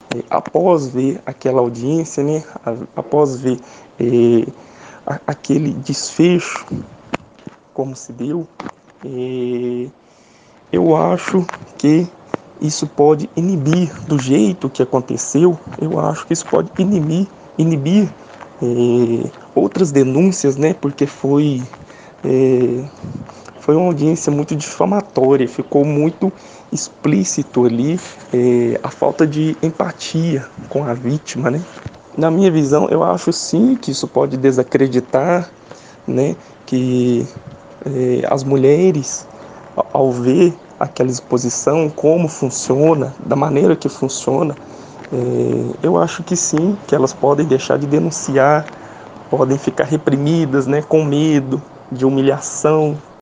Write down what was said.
após ver aquela audiência, né, após ver aquele desfecho, como se deu, eu acho que isso pode inibir, do jeito que aconteceu, eu acho que isso pode inibir outras denúncias, né? Porque foi uma audiência muito difamatória, ficou muito explícito ali a falta de empatia com a vítima, né? Na minha visão, eu acho sim que isso pode desacreditar, né? Que as mulheres, ao ver aquela exposição, como funciona, da maneira que funciona, eu acho que sim, que elas podem deixar de denunciar, podem ficar reprimidas, né, com medo de humilhação,